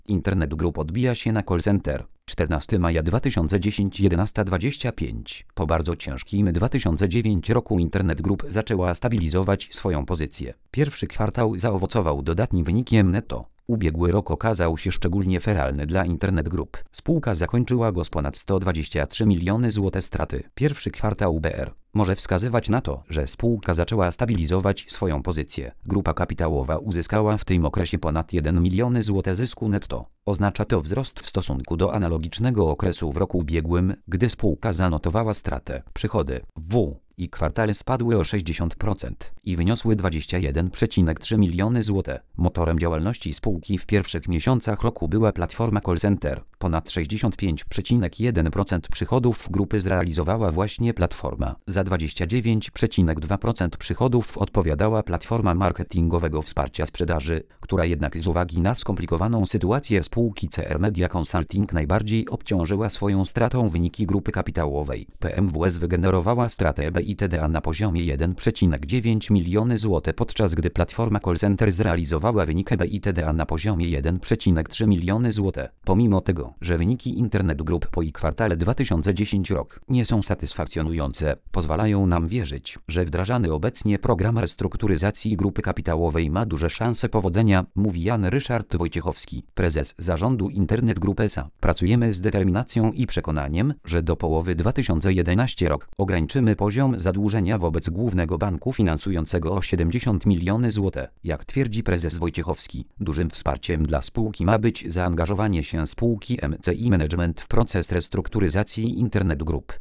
Internet Group odbija się na call center. 14 maja 2010 11:25. Po bardzo ciężkim 2009 roku Internet Group zaczęła stabilizować swoją pozycję. Pierwszy kwartał zaowocował dodatnim wynikiem netto. Ubiegły rok okazał się szczególnie feralny dla Internet Group. Spółka zakończyła go z ponad 123 miliony zł straty. Pierwszy kwartał BR może wskazywać na to, że spółka zaczęła stabilizować swoją pozycję. Grupa kapitałowa uzyskała w tym okresie ponad 1 miliony zł zysku netto. Oznacza to wzrost w stosunku do analogicznego okresu w roku ubiegłym, gdy spółka zanotowała stratę. Przychody w kwartale spadły o 60% i wyniosły 21,3 miliony zł. Motorem działalności spółki w pierwszych miesiącach roku była platforma call center. Ponad 65,1% przychodów grupy zrealizowała właśnie platforma. Za 29,2% przychodów odpowiadała platforma marketingowego wsparcia sprzedaży, która jednak z uwagi na skomplikowaną sytuację spółki CR Media Consulting najbardziej obciążyła swoją stratą wyniki grupy kapitałowej. PMWS wygenerowała stratę EBITDA na poziomie 1,9 miliony zł, podczas gdy platforma call center zrealizowała wynik EBITDA na poziomie 1,3 miliony zł. Pomimo tego, że wyniki Internet Group po kwartale 2010 rok nie są satysfakcjonujące, pozwalają nam wierzyć, że wdrażany obecnie program restrukturyzacji grupy kapitałowej ma duże szanse powodzenia, mówi Jan Ryszard Wojciechowski, prezes zarządu Internet Group S.A. Pracujemy z determinacją i przekonaniem, że do połowy 2011 rok ograniczymy poziom zadłużenia wobec głównego banku finansującego o 70 miliony zł. Jak twierdzi prezes Wojciechowski, dużym wsparciem dla spółki ma być zaangażowanie się spółki MCI Management w proces restrukturyzacji Internet Group.